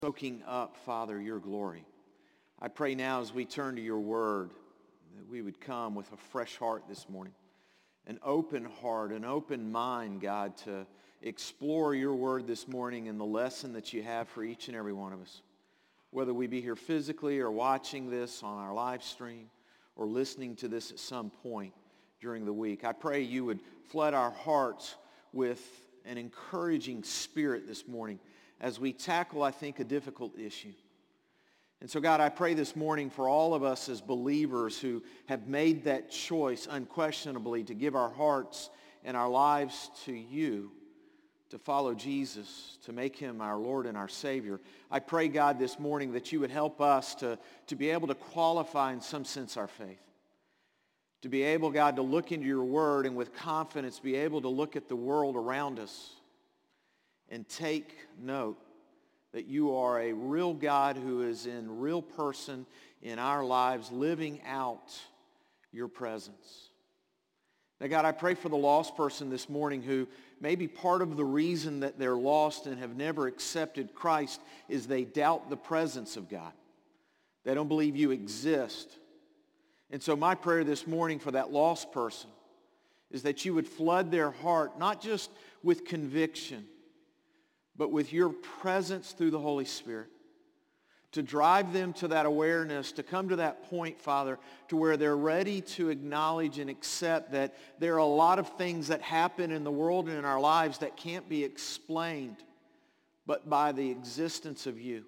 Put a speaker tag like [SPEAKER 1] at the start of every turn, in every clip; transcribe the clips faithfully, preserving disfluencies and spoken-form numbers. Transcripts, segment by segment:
[SPEAKER 1] soaking up, Father, your glory. I pray now as we turn to your word that we would come with a fresh heart this morning, an open heart, an open mind, God, to explore your word this morning and the lesson that you have for each and every one of us. Whether we be here physically or watching this on our live stream or listening to this at some point during the week, I pray you would flood our hearts with an encouraging spirit this morning as we tackle, I think, a difficult issue. And so, God, I pray this morning for all of us as believers who have made that choice unquestionably to give our hearts and our lives to you, to follow Jesus, to make him our Lord and our Savior. I pray, God, this morning that you would help us to, to be able to qualify in some sense our faith. To be able, God, to look into your word and with confidence be able to look at the world around us and take note that you are a real God who is in real person in our lives, living out your presence. Now, God, I pray for the lost person this morning who maybe part of the reason that they're lost and have never accepted Christ is they doubt the presence of God. They don't believe you exist. And so my prayer this morning for that lost person is that you would flood their heart, not just with conviction, but with your presence through the Holy Spirit, to drive them to that awareness, to come to that point, Father, to where they're ready to acknowledge and accept that there are a lot of things that happen in the world and in our lives that can't be explained but by the existence of you.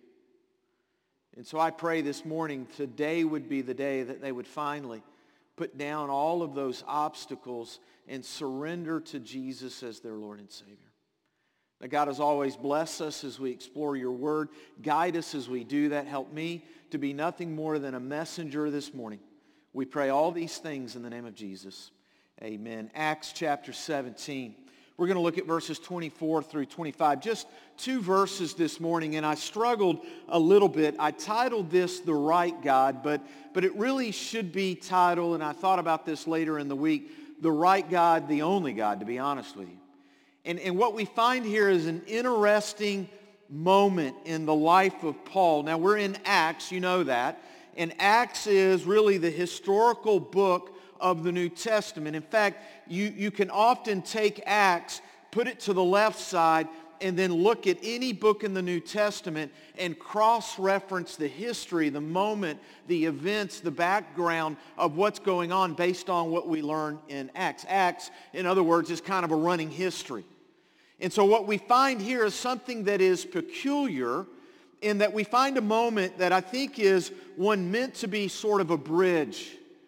[SPEAKER 1] And so I pray this morning, today would be the day that they would finally put down all of those obstacles and surrender to Jesus as their Lord and Savior. Now, God, as always, bless us as we explore your word. Guide us as we do that. Help me to be nothing more than a messenger this morning. We pray all these things in the name of Jesus. Amen. Acts chapter seventeen. We're going to look at verses twenty-four through twenty-five. Just two verses this morning, and I struggled a little bit. I titled this The Right God, but, but it really should be titled, and I thought about this later in the week, The Right God, the Only God, to be honest with you. And, and what we find here is an interesting moment in the life of Paul. Now, we're in Acts, you know that. And Acts is really the historical book of the New Testament. In fact, you, you can often take Acts, put it to the left side, and then look at any book in the New Testament and cross-reference the history, the moment, the events, the background of what's going on based on what we learn in Acts. Acts, in other words, is kind of a running history. And so what we find here is something that is peculiar in that we find a moment that I think is one meant to be sort of a bridge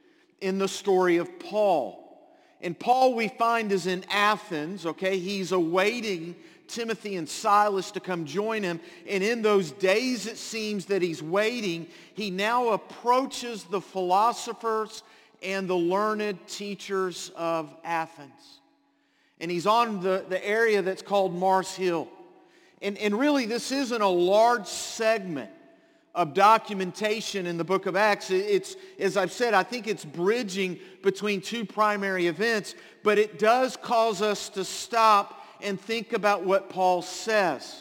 [SPEAKER 1] in the story of Paul. And Paul we find is in Athens, okay? He's awaiting Timothy and Silas to come join him. And in those days it seems that he's waiting, he now approaches the philosophers and the learned teachers of Athens. And he's on the, the area that's called Mars Hill. And, and really this isn't a large segment of documentation in the book of Acts. It's, as I've said, I think it's bridging between two primary events, but it does cause us to stop and think about what Paul says.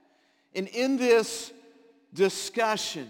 [SPEAKER 1] And in this discussion,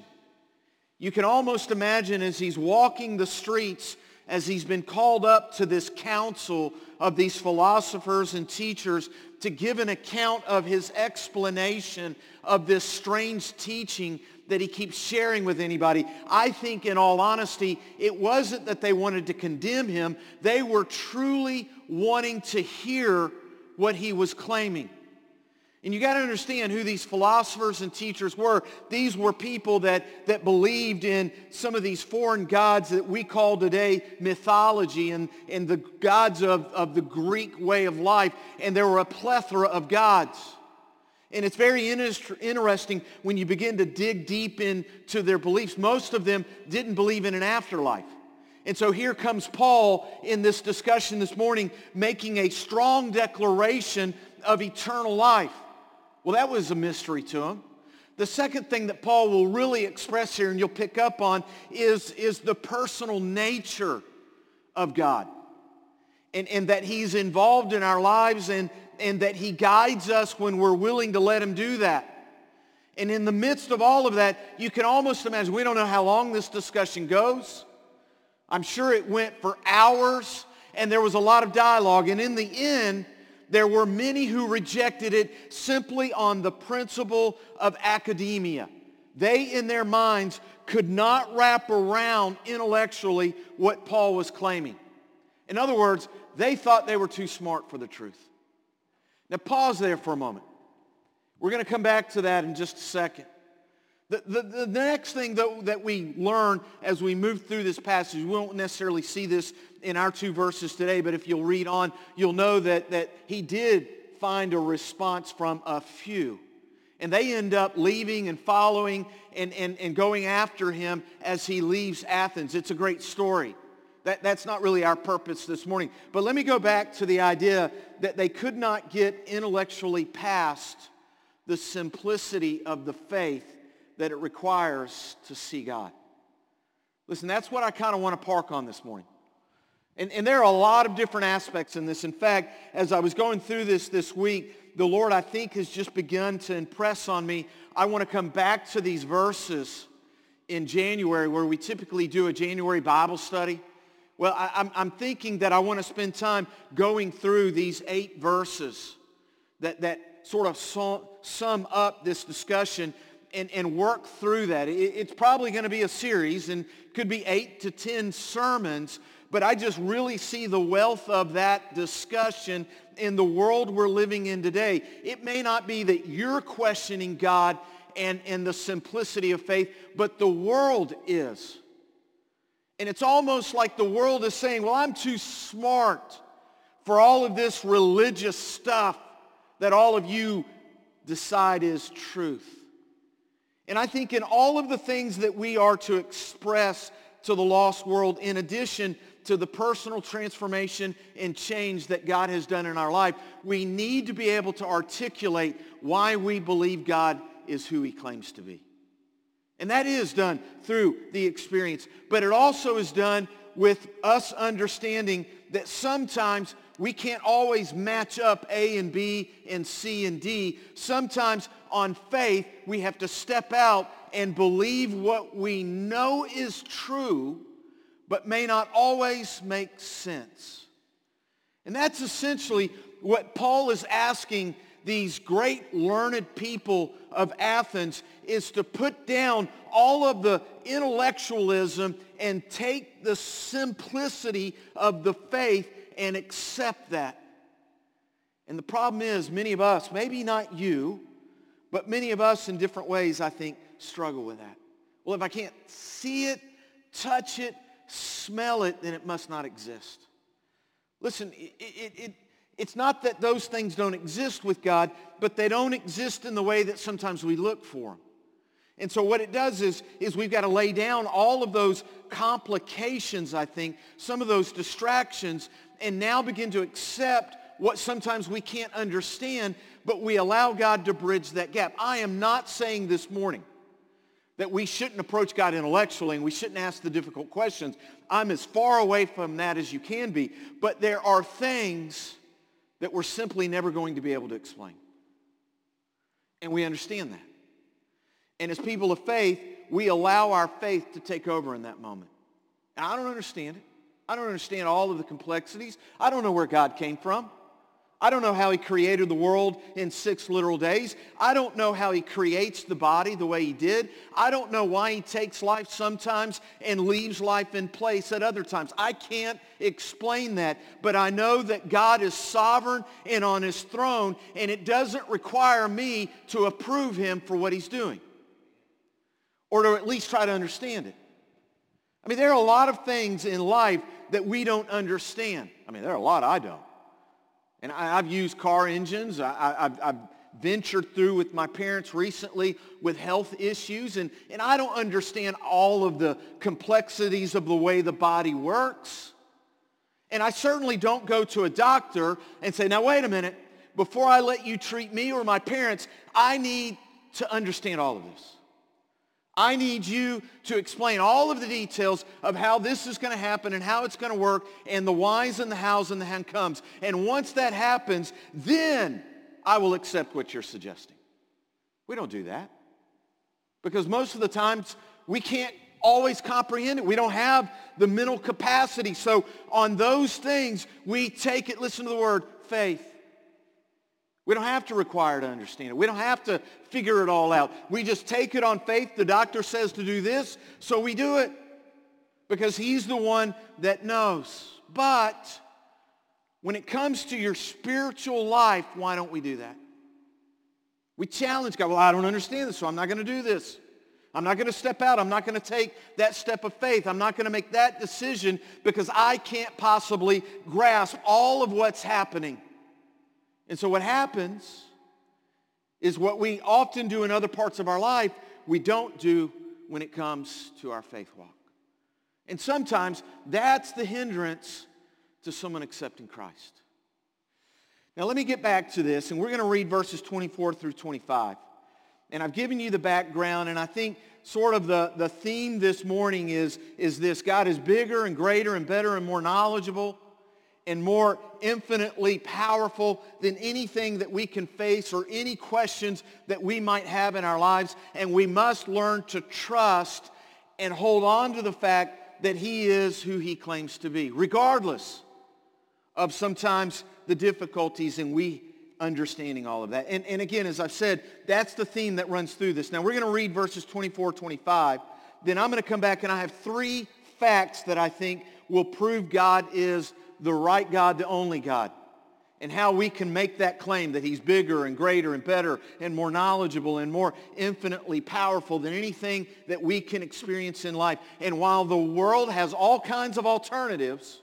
[SPEAKER 1] you can almost imagine as he's walking the streets, as he's been called up to this council of these philosophers and teachers to give an account of his explanation of this strange teaching that he keeps sharing with anybody. I think, in all honesty, it wasn't that they wanted to condemn him. They were truly wanting to hear what he was claiming. And you got to understand who these philosophers and teachers were. These were people that, that believed in some of these foreign gods that we call today mythology and, and the gods of, of the Greek way of life. And there were a plethora of gods. And it's very interesting when you begin to dig deep into their beliefs. Most of them didn't believe in an afterlife. And so here comes Paul in this discussion this morning making a strong declaration of eternal life. Well, that was a mystery to him. The second thing that Paul will really express here, and you'll pick up on, is, is the personal nature of God. And, and that he's involved in our lives and, and that he guides us when we're willing to let him do that. And in the midst of all of that, you can almost imagine, we don't know how long this discussion goes. I'm sure it went for hours, and there was a lot of dialogue. And in the end, there were many who rejected it simply on the principle of academia. They, in their minds, could not wrap around intellectually what Paul was claiming. In other words, they thought they were too smart for the truth. Now pause there for a moment. We're going to come back to that in just a second. The, the, the next thing that, that we learn as we move through this passage, we won't necessarily see this in our two verses today, but if you'll read on, you'll know that, that he did find a response from a few. And they end up leaving and following and, and, and going after him as he leaves Athens. It's a great story. That, that's not really our purpose this morning. But let me go back to the idea that they could not get intellectually past the simplicity of the faith that it requires to see God. Listen, that's what I kind of want to park on this morning. And, and there are a lot of different aspects in this. In fact, as I was going through this this week, the Lord, I think, has just begun to impress on me. I want to come back to these verses in January where we typically do a January Bible study. Well, I, I'm, I'm thinking that I want to spend time going through these eight verses that, that sort of sum up this discussion and, and work through that. It, it's probably going to be a series and could be eight to ten sermons, but I just really see the wealth of that discussion in the world we're living in today. It may not be that you're questioning God and, and the simplicity of faith, but the world is. And it's almost like the world is saying, well, I'm too smart for all of this religious stuff that all of you decide is truth. And I think in all of the things that we are to express to the lost world, in addition to the personal transformation and change that God has done in our life, we need to be able to articulate why we believe God is who he claims to be. And that is done through the experience. But it also is done with us understanding that sometimes we can't always match up A and B and C and D. Sometimes on faith, we have to step out and believe what we know is true, but may not always make sense. And that's essentially what Paul is asking these great learned people of Athens, is to put down all of the intellectualism and take the simplicity of the faith and accept that. And the problem is, many of us, maybe not you, but many of us in different ways, I think, struggle with that. Well, if I can't see it, touch it, smell it, then it must not exist. Listen, it, it, it, it's not that those things don't exist with God, but they don't exist in the way that sometimes we look for them. And so what it does is, is we've got to lay down all of those complications, I think, some of those distractions, and now begin to accept what sometimes we can't understand, but we allow God to bridge that gap. I am not saying this morning that we shouldn't approach God intellectually and we shouldn't ask the difficult questions. I'm as far away from that as you can be. But there are things that we're simply never going to be able to explain. And we understand that. And as people of faith, we allow our faith to take over in that moment. And I don't understand it. I don't understand all of the complexities. I don't know where God came from. I don't know how he created the world in six literal days. I don't know how he creates the body the way he did. I don't know why he takes life sometimes and leaves life in place at other times. I can't explain that, but I know that God is sovereign and on his throne, and it doesn't require me to approve him for what he's doing, or to at least try to understand it. I mean, there are a lot of things in life that we don't understand. I mean, there are a lot I don't. And I, I've used car engines. I, I, I've, I've ventured through with my parents recently with health issues. And, and I don't understand all of the complexities of the way the body works. And I certainly don't go to a doctor and say, now wait a minute, before I let you treat me or my parents, I need to understand all of this. I need you to explain all of the details of how this is going to happen and how it's going to work and the whys and the hows and the how comes. And once that happens, then I will accept what you're suggesting. We don't do that. Because most of the times we can't always comprehend it. We don't have the mental capacity. So on those things, we take it, listen to the word, faith. We don't have to require to understand it. We don't have to figure it all out. We just take it on faith. The doctor says to do this, so we do it. Because he's the one that knows. But when it comes to your spiritual life, why don't we do that? We challenge God. Well, I don't understand this, so I'm not going to do this. I'm not going to step out. I'm not going to take that step of faith. I'm not going to make that decision because I can't possibly grasp all of what's happening. And so what happens is what we often do in other parts of our life, we don't do when it comes to our faith walk. And sometimes that's the hindrance to someone accepting Christ. Now let me get back to this, and we're going to read verses twenty-four through twenty-five. And I've given you the background, and I think sort of the, the theme this morning is, is this: God is bigger and greater and better and more knowledgeable and more infinitely powerful than anything that we can face or any questions that we might have in our lives. And we must learn to trust and hold on to the fact that he is who he claims to be, regardless of sometimes the difficulties and we understanding all of that. And, and again, as I've said, that's the theme that runs through this. Now we're going to read verses twenty-four, twenty-five. Then I'm going to come back and I have three facts that I think will prove God is the right God, the only God, and how we can make that claim that he's bigger and greater and better and more knowledgeable and more infinitely powerful than anything that we can experience in life. And while the world has all kinds of alternatives,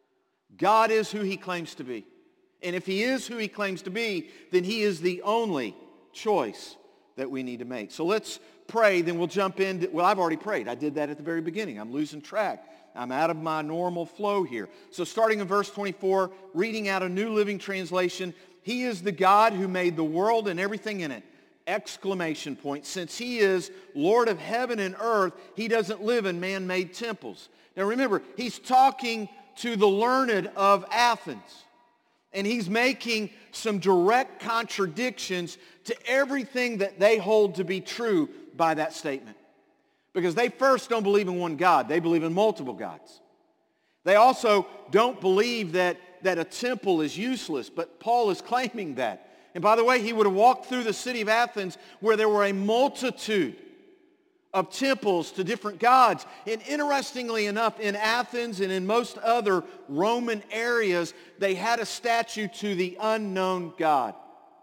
[SPEAKER 1] God is who he claims to be. And if he is who he claims to be, then he is the only choice that we need to make. So let's pray, then we'll jump in. Well, I've already prayed. I did that at the very beginning. I'm losing track. I'm out of my normal flow here. So starting in verse twenty-four, reading out a New Living Translation, he is the God who made the world and everything in it. Exclamation point. Since he is Lord of heaven and earth, he doesn't live in man-made temples. Now remember, he's talking to the learned of Athens. And he's making some direct contradictions to everything that they hold to be true by that statement. Because they first don't believe in one God. They believe in multiple gods. They also don't believe that, that a temple is useless, but Paul is claiming that. And by the way, he would have walked through the city of Athens where there were a multitude of temples to different gods. And interestingly enough, in Athens and in most other Roman areas, they had a statue to the unknown God.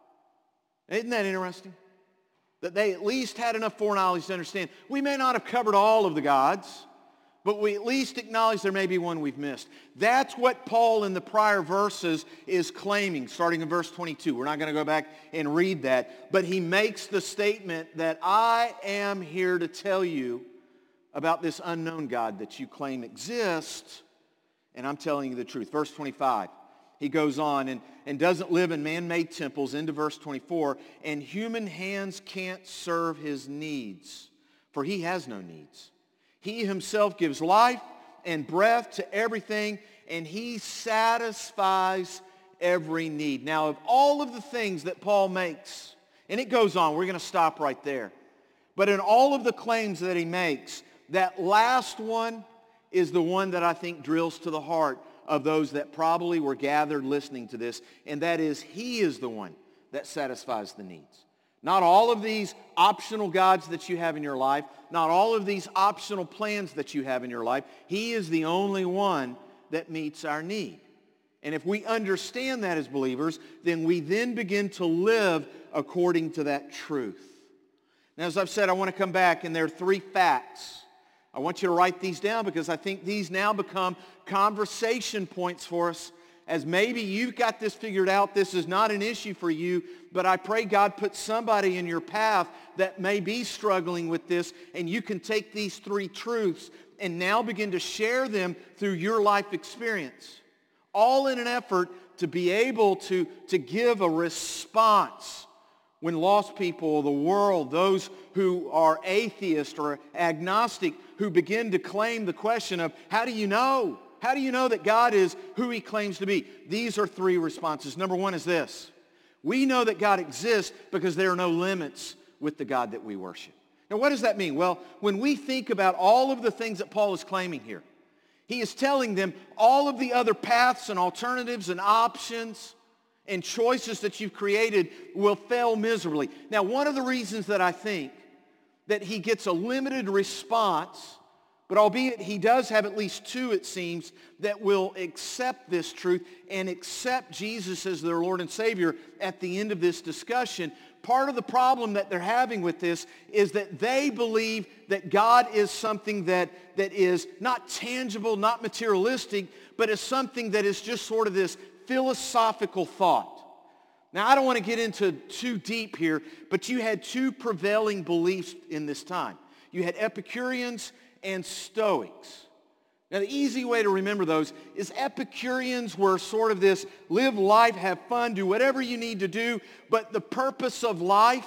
[SPEAKER 1] Isn't that interesting? That they at least had enough foreknowledge to understand, we may not have covered all of the gods, but we at least acknowledge there may be one we've missed. That's what Paul in the prior verses is claiming, starting in verse twenty-two. We're not going to go back and read that, but he makes the statement that I am here to tell you about this unknown God that you claim exists, and I'm telling you the truth. Verse twenty-five, he goes on and, and doesn't live in man-made temples, into verse twenty-four, and human hands can't serve his needs, for he has no needs. He himself gives life and breath to everything, and he satisfies every need. Now, of all of the things that Paul makes, and it goes on, we're going to stop right there. But in all of the claims that he makes, that last one is the one that I think drills to the heart of those that probably were gathered listening to this, and that is he is the one that satisfies the needs. Not all of these optional gods that you have in your life, not all of these optional plans that you have in your life. He is the only one that meets our need. And if we understand that as believers, then we then begin to live according to that truth. Now, as I've said, I want to come back, and there are three facts. I want you to write these down because I think these now become conversation points for us. As maybe you've got this figured out, this is not an issue for you, but I pray God puts somebody in your path that may be struggling with this, and you can take these three truths and now begin to share them through your life experience, all in an effort to be able to, to give a response when lost people, the world, those who are atheist or agnostic, who begin to claim the question of, how do you know? How do you know that God is who he claims to be? These are three responses. Number one is this. We know that God exists because there are no limits with the God that we worship. Now, what does that mean? Well, when we think about all of the things that Paul is claiming here, he is telling them all of the other paths and alternatives and options and choices that you've created will fail miserably. Now, one of the reasons that I think that he gets a limited response, but albeit he does have at least two, it seems, that will accept this truth and accept Jesus as their Lord and Savior at the end of this discussion. Part of the problem that they're having with this is that they believe that God is something that, that is not tangible, not materialistic, but is something that is just sort of this philosophical thought. Now, I don't want to get into too deep here, but you had two prevailing beliefs in this time. You had Epicureans and Stoics. Now, the easy way to remember those is Epicureans were sort of this live life, have fun, do whatever you need to do, but the purpose of life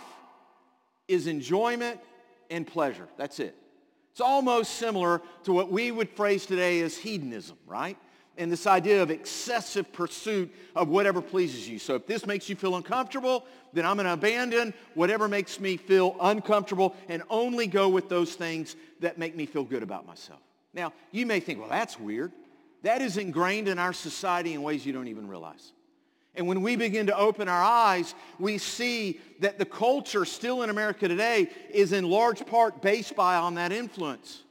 [SPEAKER 1] is enjoyment and pleasure. That's it. It's almost similar to what we would phrase today as hedonism, right? And this idea of excessive pursuit of whatever pleases you. So if this makes you feel uncomfortable, then I'm going to abandon whatever makes me feel uncomfortable and only go with those things that make me feel good about myself. Now, you may think, well, that's weird. That is ingrained in our society in ways you don't even realize. And when we begin to open our eyes, we see that the culture still in America today is in large part based by on that influence.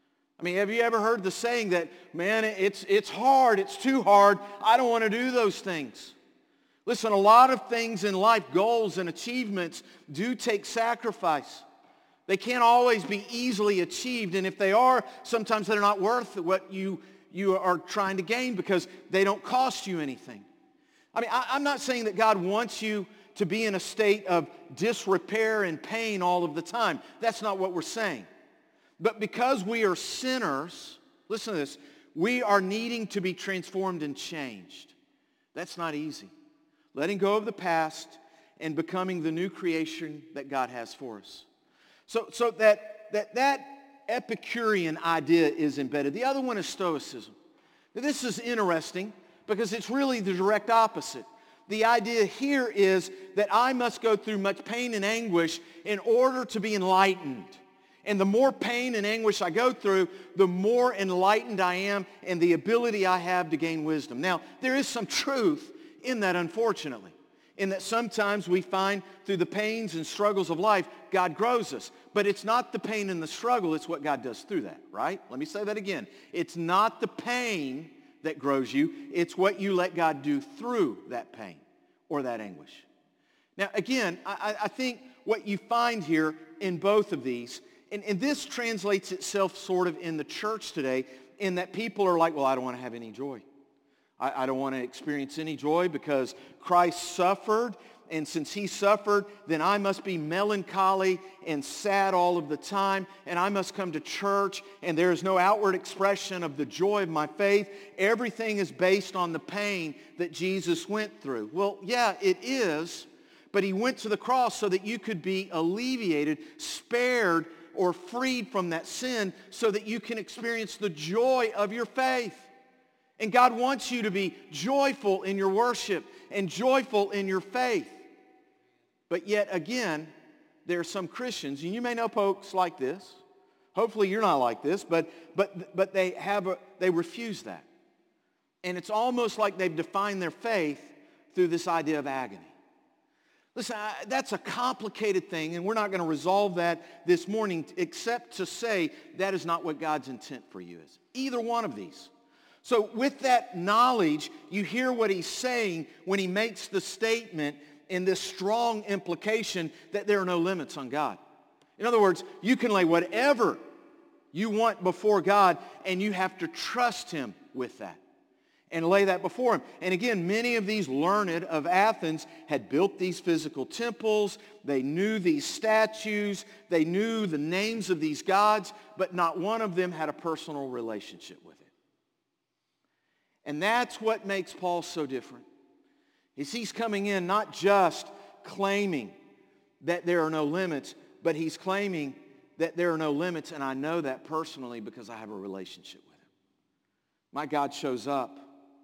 [SPEAKER 1] I mean, have you ever heard the saying that, man, it's, it's hard, it's too hard, I don't want to do those things? Listen, a lot of things in life, goals and achievements, do take sacrifice. They can't always be easily achieved, and if they are, sometimes they're not worth what you, you are trying to gain because they don't cost you anything. I mean, I, I'm not saying that God wants you to be in a state of disrepair and pain all of the time. That's not what we're saying. But because we are sinners, listen to this, we are needing to be transformed and changed. That's not easy. Letting go of the past and becoming the new creation that God has for us. So, so that, that, that Epicurean idea is embedded. The other one is Stoicism. Now, this is interesting because it's really the direct opposite. The idea here is that I must go through much pain and anguish in order to be enlightened. And the more pain and anguish I go through, the more enlightened I am and the ability I have to gain wisdom. Now, there is some truth in that, unfortunately, in that sometimes we find through the pains and struggles of life, God grows us. But it's not the pain and the struggle, it's what God does through that, right? Let me say that again. It's not the pain that grows you, it's what you let God do through that pain or that anguish. Now, again, I, I think what you find here in both of these, and, and this translates itself sort of in the church today in that people are like, well, I don't want to have any joy. I, I don't want to experience any joy because Christ suffered, and since he suffered, then I must be melancholy and sad all of the time, and I must come to church, and there is no outward expression of the joy of my faith. Everything is based on the pain that Jesus went through. Well, yeah, it is, but he went to the cross so that you could be alleviated, spared, or freed from that sin so that you can experience the joy of your faith. And God wants you to be joyful in your worship and joyful in your faith. But yet again, there are some Christians, and you may know folks like this. Hopefully you're not like this, but but but they have a, they refuse that. And it's almost like they've defined their faith through this idea of agony. Listen, I, that's a complicated thing, and we're not going to resolve that this morning except to say that is not what God's intent for you is. Either one of these. So with that knowledge, you hear what he's saying when he makes the statement in this strong implication that there are no limits on God. In other words, you can lay whatever you want before God, and you have to trust him with that and lay that before him. And again, many of these learned of Athens had built these physical temples. They knew these statues. They knew the names of these gods, but not one of them had a personal relationship with it. And that's what makes Paul so different. Is he's coming in not just claiming that there are no limits, but he's claiming that there are no limits, and I know that personally because I have a relationship with him. My God shows up.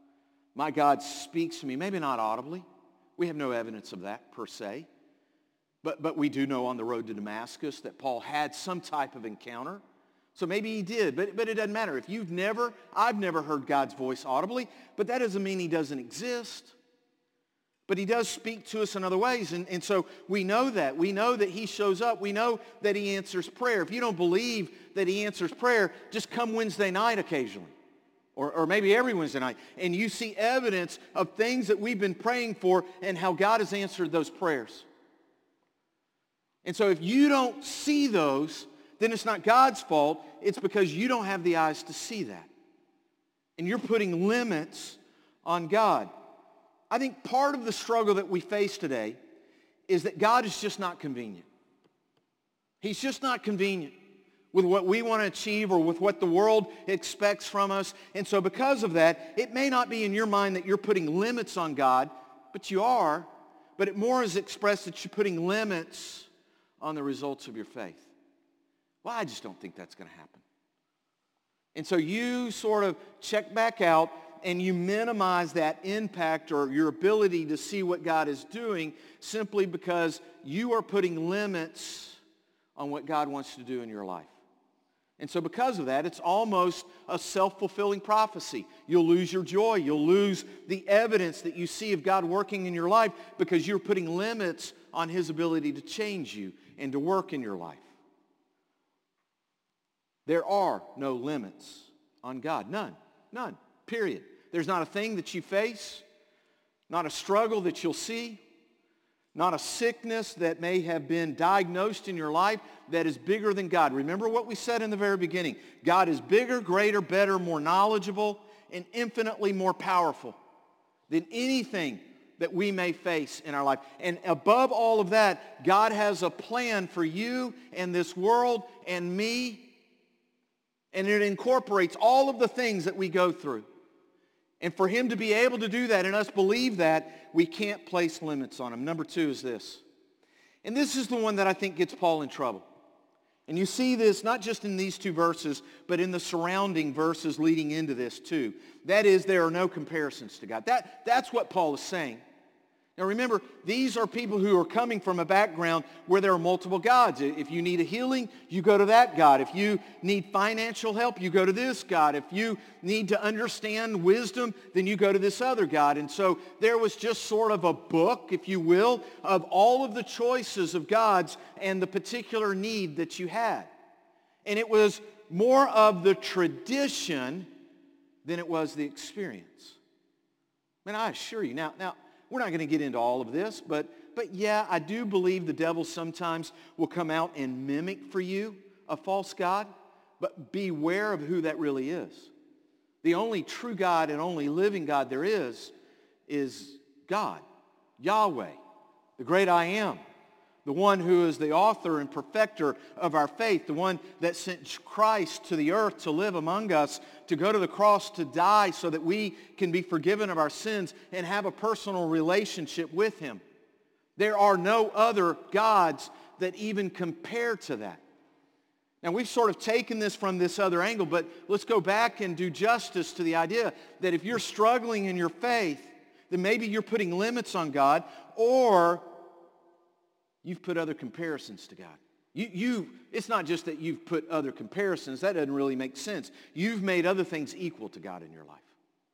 [SPEAKER 1] My God speaks to me, maybe not audibly. We have no evidence of that per se. But, but we do know on the road to Damascus that Paul had some type of encounter. So maybe he did, but, but it doesn't matter. If you've never, I've never heard God's voice audibly, but that doesn't mean he doesn't exist. But he does speak to us in other ways. And, and so we know that. We know that he shows up. We know that he answers prayer. If you don't believe that he answers prayer, just come Wednesday night occasionally. Or, or maybe every Wednesday night. And you see evidence of things that we've been praying for and how God has answered those prayers. And so if you don't see those, then it's not God's fault. It's because you don't have the eyes to see that. And you're putting limits on God. I think part of the struggle that we face today is that God is just not convenient. He's just not convenient with what we want to achieve or with what the world expects from us. And so because of that, it may not be in your mind that you're putting limits on God, but you are. But it more is expressed that you're putting limits on the results of your faith. Well, I just don't think that's going to happen. And so you sort of check back out and you minimize that impact or your ability to see what God is doing simply because you are putting limits on what God wants to do in your life. And so because of that, it's almost a self-fulfilling prophecy. You'll lose your joy. You'll lose the evidence that you see of God working in your life because you're putting limits on his ability to change you and to work in your life. There are no limits on God. None. None. Period. There's not a thing that you face, not a struggle that you'll see, not a sickness that may have been diagnosed in your life that is bigger than God. Remember what we said in the very beginning. God is bigger, greater, better, more knowledgeable, and infinitely more powerful than anything that we may face in our life. And above all of that, God has a plan for you and this world and me. And it incorporates all of the things that we go through. And for him to be able to do that and us believe that, we can't place limits on him. Number two is this. And this is the one that I think gets Paul in trouble. And you see this not just in these two verses, but in the surrounding verses leading into this too. That is, there are no comparisons to God. That, that's what Paul is saying. Now remember, these are people who are coming from a background where there are multiple gods. If you need a healing, you go to that God. If you need financial help, you go to this God. If you need to understand wisdom, then you go to this other God. And so there was just sort of a book, if you will, of all of the choices of gods and the particular need that you had. And it was more of the tradition than it was the experience. Man, I assure you. Now, now, we're not going to get into all of this, but, but yeah, I do believe the devil sometimes will come out and mimic for you a false god, but beware of who that really is. The only true God and only living God there is, is God, Yahweh, the great I am, the one who is the author and perfecter of our faith, the one that sent Christ to the earth to live among us, to go to the cross to die so that we can be forgiven of our sins and have a personal relationship with him. There are no other gods that even compare to that. Now, we've sort of taken this from this other angle, but let's go back and do justice to the idea that if you're struggling in your faith, then maybe you're putting limits on God, or you've put other comparisons to God. You, you, it's not just that you've put other comparisons. That doesn't really make sense. You've made other things equal to God in your life.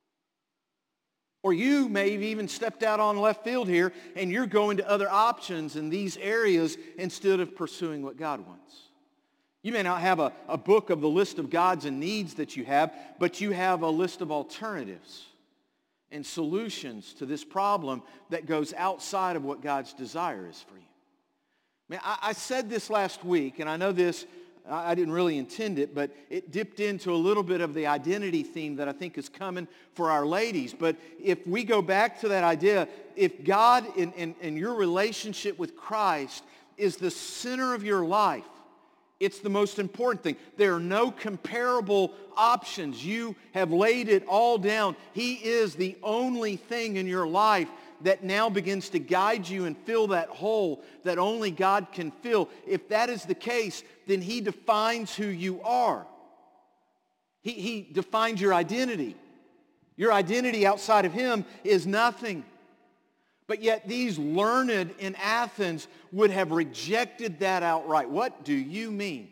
[SPEAKER 1] Or you may have even stepped out on left field here and you're going to other options in these areas instead of pursuing what God wants. You may not have a, a book of the list of gods and needs that you have, but you have a list of alternatives and solutions to this problem that goes outside of what God's desire is for you. Man, I, I said this last week, and I know this, I, I didn't really intend it, but it dipped into a little bit of the identity theme that I think is coming for our ladies. But if we go back to that idea, if God in, in, in your relationship with Christ is the center of your life, it's the most important thing. There are no comparable options. You have laid it all down. He is the only thing in your life that now begins to guide you and fill that hole that only God can fill. If that is the case, then he defines who you are. He, he defines your identity. Your identity outside of him is nothing. But yet these learned in Athens would have rejected that outright. What do you mean?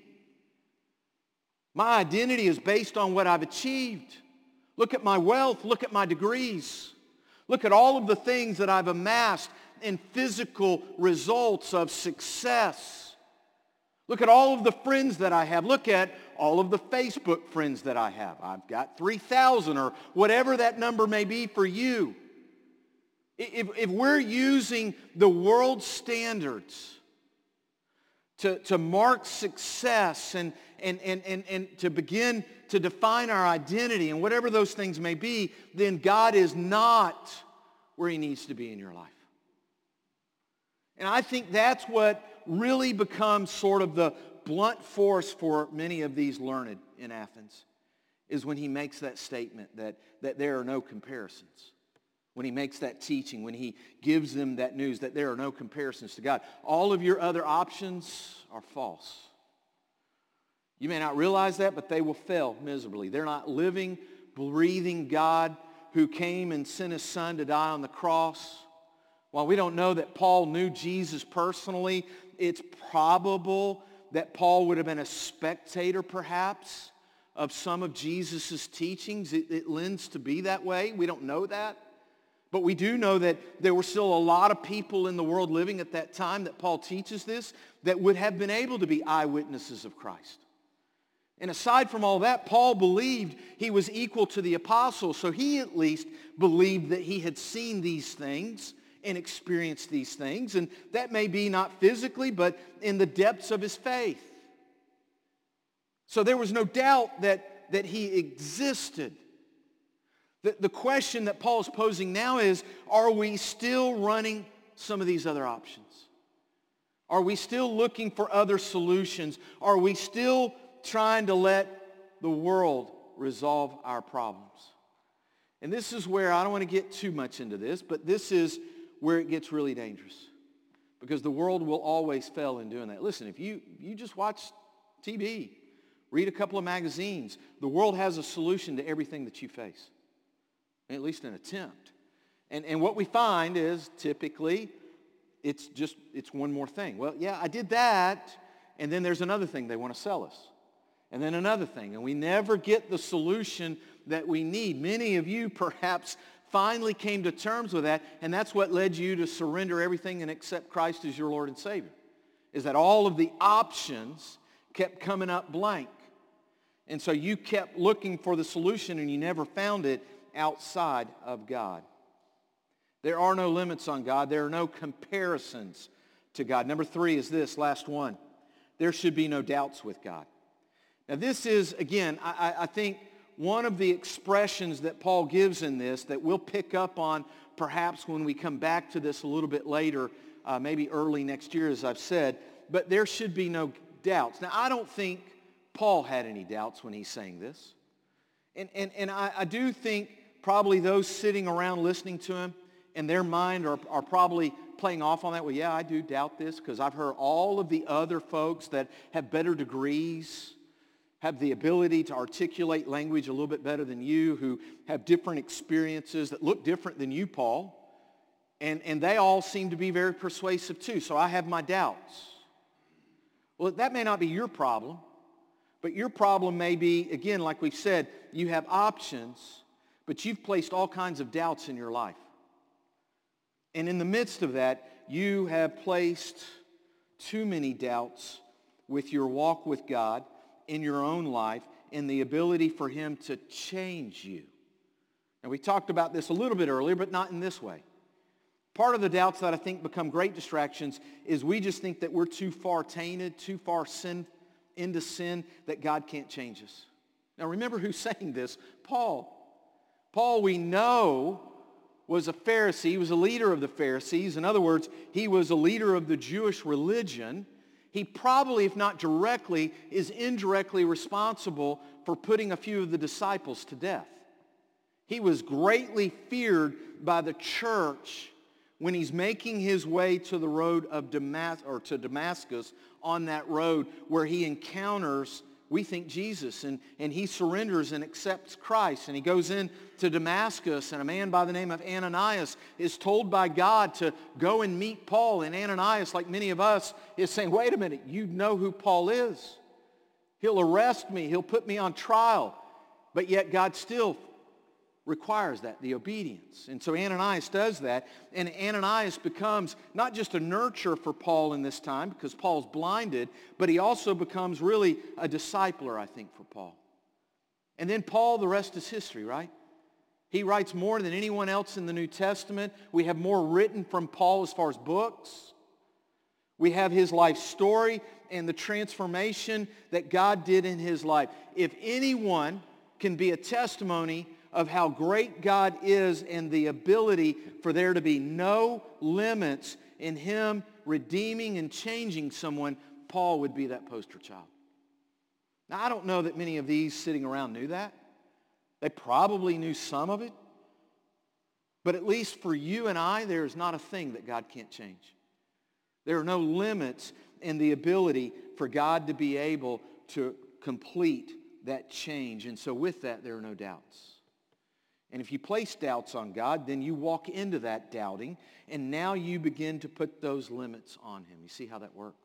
[SPEAKER 1] My identity is based on what I've achieved. Look at my wealth. Look at my degrees. Look at all of the things that I've amassed in physical results of success. Look at all of the friends that I have. Look at all of the Facebook friends that I have. I've got three thousand or whatever that number may be for you. If, if we're using the world standards to, to mark success and, and, and, and, and to begin to define our identity and whatever those things may be, then God is not where he needs to be in your life. And I think that's what really becomes sort of the blunt force for many of these learned in Athens, is when he makes that statement that, that there are no comparisons. When he makes that teaching, when he gives them that news that there are no comparisons to God. All of your other options are false. You may not realize that, but they will fail miserably. They're not living, breathing God who came and sent his son to die on the cross. While we don't know that Paul knew Jesus personally, it's probable that Paul would have been a spectator perhaps of some of Jesus' teachings. It, it lends to be that way. We don't know that. But we do know that there were still a lot of people in the world living at that time that Paul teaches this that would have been able to be eyewitnesses of Christ. And aside from all that, Paul believed he was equal to the apostles, so he at least believed that he had seen these things and experienced these things, and that may be not physically, but in the depths of his faith. So there was no doubt that, that he existed. The, the question that Paul is posing now is, are we still running some of these other options? Are we still looking for other solutions? Are we still trying to let the world resolve our problems? And this is where, I don't want to get too much into this, but this is where it gets really dangerous. Because the world will always fail in doing that. Listen, if you, you just watch T V, read a couple of magazines, the world has a solution to everything that you face. At least an attempt. And, and what we find is typically it's just, it's one more thing. Well, yeah, I did that, and then there's another thing they want to sell us. And then another thing, and we never get the solution that we need. Many of you perhaps finally came to terms with that, and that's what led you to surrender everything and accept Christ as your Lord and Savior, is that all of the options kept coming up blank. And so you kept looking for the solution, and you never found it outside of God. There are no limits on God. There are no comparisons to God. Number three is this, last one. There should be no doubts with God. Now this is, again, I, I think one of the expressions that Paul gives in this that we'll pick up on perhaps when we come back to this a little bit later, uh, maybe early next year, as I've said, but there should be no doubts. Now I don't think Paul had any doubts when he's saying this. And, and, and I, I do think probably those sitting around listening to him in their mind are, are probably playing off on that. Well, yeah, I do doubt this because I've heard all of the other folks that have better degrees, have the ability to articulate language a little bit better than you, who have different experiences that look different than you, Paul. And, and they all seem to be very persuasive too, so I have my doubts. Well, that may not be your problem, but your problem may be, again, like we've said, you have options, but you've placed all kinds of doubts in your life. And in the midst of that, you have placed too many doubts with your walk with God in your own life and the ability for him to change you. Now, we talked about this a little bit earlier, but not in this way. Part of the doubts that I think become great distractions is we just think that we're too far tainted, too far sin, into sin, that God can't change us. Now, remember who's saying this? Paul. Paul, we know, was a Pharisee. He was a leader of the Pharisees. In other words, he was a leader of the Jewish religion. He probably, if not directly, is indirectly responsible for putting a few of the disciples to death. He was greatly feared by the church when he's making his way to the road of Damas- or to Damascus, on that road where he encounters we think Jesus, and, and he surrenders and accepts Christ, and he goes in to Damascus, and a man by the name of Ananias is told by God to go and meet Paul, and Ananias, like many of us, is saying, wait a minute, you know who Paul is. He'll arrest me, he'll put me on trial, but yet God still requires that, the obedience. And so Ananias does that, and Ananias becomes not just a nurturer for Paul in this time, because Paul's blinded, but he also becomes really a discipler, I think, for Paul. And then Paul, the rest is history, right? He writes more than anyone else in the New Testament. We have more written from Paul as far as books. We have his life story and the transformation that God did in his life. If anyone can be a testimony of how great God is and the ability for there to be no limits in him redeeming and changing someone, Paul would be that poster child. Now, I don't know that many of these sitting around knew that. They probably knew some of it. But at least for you and I, there is not a thing that God can't change. There are no limits in the ability for God to be able to complete that change. And so with that, there are no doubts. And if you place doubts on God, then you walk into that doubting, and now you begin to put those limits on him. You see how that works?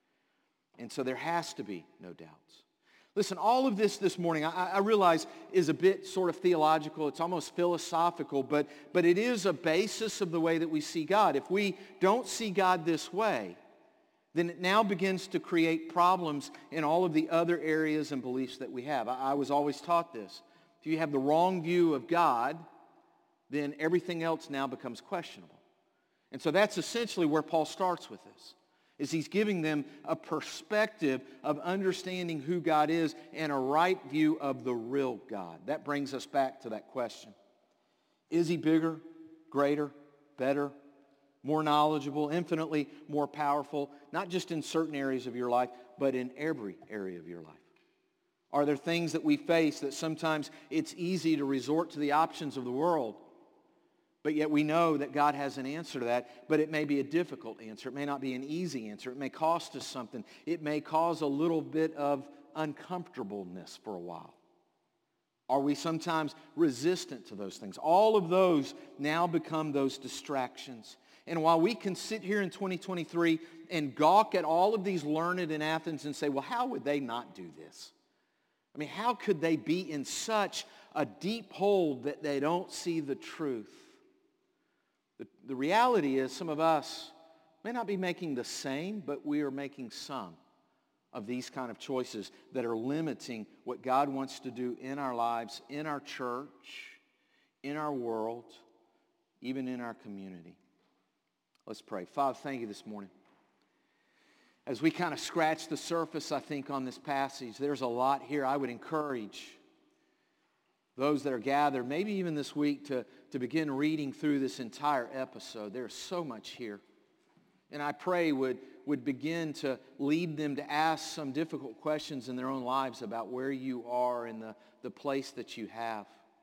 [SPEAKER 1] And so there has to be no doubts. Listen, all of this this morning, I, I realize is a bit sort of theological. It's almost philosophical, but, but it is a basis of the way that we see God. If we don't see God this way, then it now begins to create problems in all of the other areas and beliefs that we have. I, I was always taught this. If you have the wrong view of God, then everything else now becomes questionable. And so that's essentially where Paul starts with this, is he's giving them a perspective of understanding who God is and a right view of the real God. That brings us back to that question. Is he bigger, greater, better, more knowledgeable, infinitely more powerful, not just in certain areas of your life, but in every area of your life? Are there things that we face that sometimes it's easy to resort to the options of the world, but yet we know that God has an answer to that, but it may be a difficult answer. It may not be an easy answer. It may cost us something. It may cause a little bit of uncomfortableness for a while. Are we sometimes resistant to those things? All of those now become those distractions. And while we can sit here in twenty twenty-three and gawk at all of these learned in Athens and say, well, how would they not do this? I mean, how could they be in such a deep hold that they don't see the truth? The, the reality is some of us may not be making the same, but we are making some of these kind of choices that are limiting what God wants to do in our lives, in our church, in our world, even in our community. Let's pray. Father, thank you this morning. As we kind of scratch the surface, I think, on this passage, there's a lot here. I would encourage those that are gathered, maybe even this week, to, to begin reading through this entire episode. There's so much here. And I pray would, would begin to lead them to ask some difficult questions in their own lives about where you are and the, the place that you have.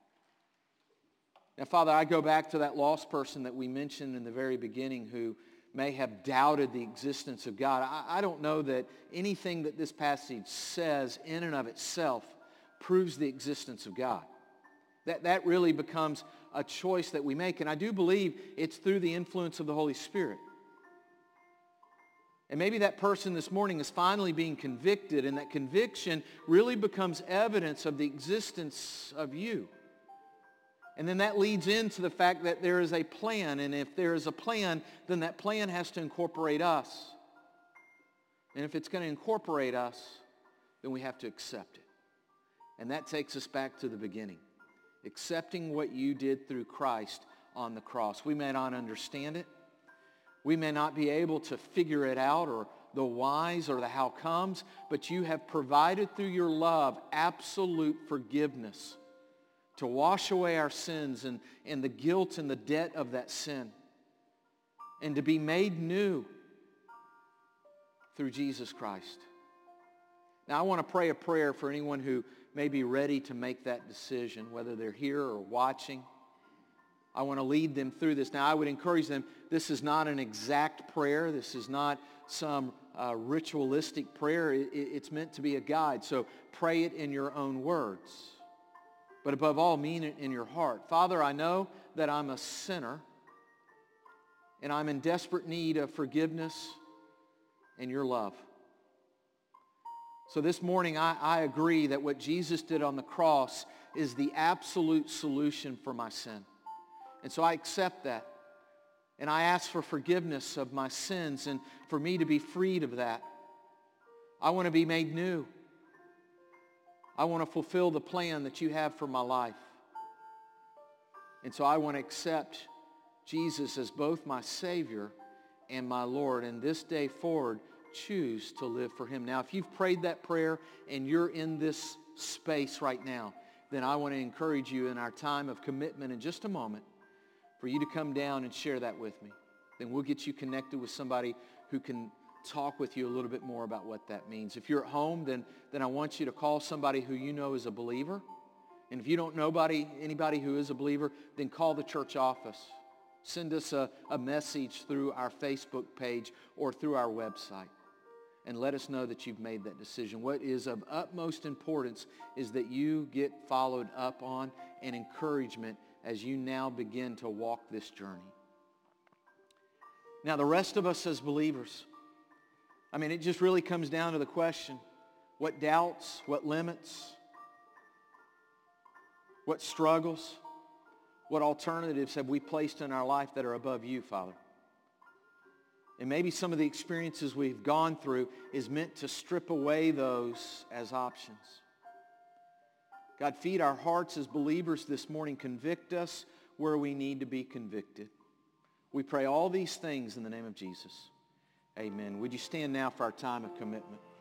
[SPEAKER 1] Now, Father, I go back to that lost person that we mentioned in the very beginning who may have doubted the existence of God. I, I don't know that anything that this passage says in and of itself proves the existence of God. That, that really becomes a choice that we make. And I do believe it's through the influence of the Holy Spirit. And maybe that person this morning is finally being convicted, and that conviction really becomes evidence of the existence of you. And then that leads into the fact that there is a plan, and if there is a plan, then that plan has to incorporate us. And if it's going to incorporate us, then we have to accept it. And that takes us back to the beginning, accepting what you did through Christ on the cross. We may not understand it. We may not be able to figure it out, or the whys or the how comes, but you have provided through your love absolute forgiveness to wash away our sins and, and the guilt and the debt of that sin, and to be made new through Jesus Christ. Now, I want to pray a prayer for anyone who may be ready to make that decision, whether they're here or watching. I want to lead them through this. Now, I would encourage them, this is not an exact prayer. This is not some uh, ritualistic prayer. It, it's meant to be a guide. So pray it in your own words. But above all, mean it in your heart. Father, I know that I'm a sinner, and I'm in desperate need of forgiveness and your love. So this morning, I, I agree that what Jesus did on the cross is the absolute solution for my sin. And so I accept that. And I ask for forgiveness of my sins and for me to be freed of that. I want to be made new. I want to fulfill the plan that you have for my life. And so I want to accept Jesus as both my Savior and my Lord. And this day forward, choose to live for him. Now, if you've prayed that prayer and you're in this space right now, then I want to encourage you in our time of commitment in just a moment for you to come down and share that with me. Then we'll get you connected with somebody who can talk with you a little bit more about what that means. If you're at home, then, then I want you to call somebody who you know is a believer. And if you don't know anybody, anybody who is a believer, then call the church office. Send us a, a message through our Facebook page or through our website. And let us know that you've made that decision. What is of utmost importance is that you get followed up on and encouragement as you now begin to walk this journey. Now, the rest of us as believers, I mean, it just really comes down to the question, what doubts, what limits, what struggles, what alternatives have we placed in our life that are above you, Father? And maybe some of the experiences we've gone through is meant to strip away those as options. God, feed our hearts as believers this morning. Convict us where we need to be convicted. We pray all these things in the name of Jesus. Amen. Would you stand now for our time of commitment?